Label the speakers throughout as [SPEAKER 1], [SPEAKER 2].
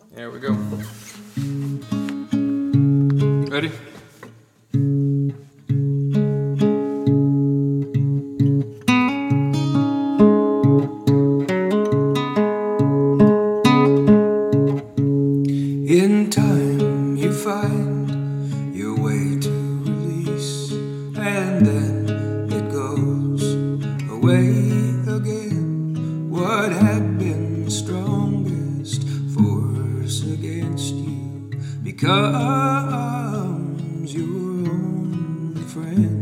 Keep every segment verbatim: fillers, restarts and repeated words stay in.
[SPEAKER 1] There we go. Ready? In time you find your way to release, and then it goes away again. What had been strongest force against you becomes your only friend.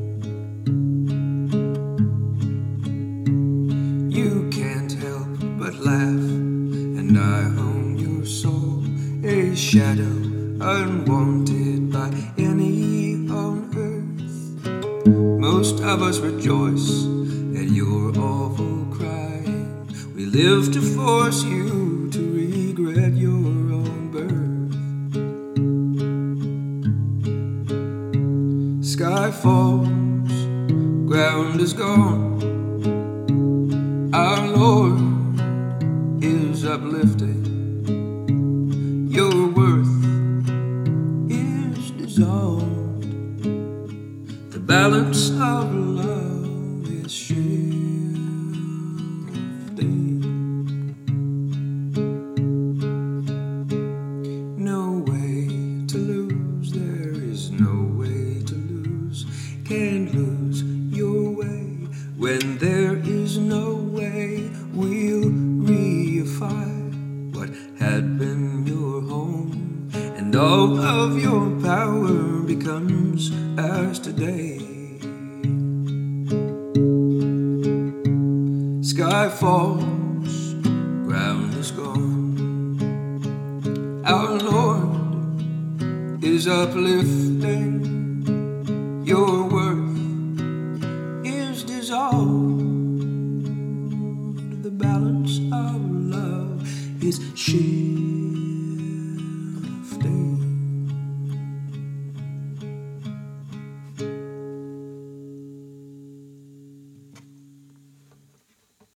[SPEAKER 1] You can't help but laugh, and I own your soul, a shadow unwanted by any on earth. Most of us rejoice at your awful crying. We live to force you to regret your own birth. Sky falls, ground is gone. Our Lord is uplifting. Your worth is dissolved. The balance of love is shifting. No way to lose, there is no way to lose. Can't lose your way. When there is no way, we'll reify what had been your home, and all of your power becomes ours today. Sky falls, ground is gone. Our Lord is uplifting. Your worth is dissolved. The balance of love is shifting.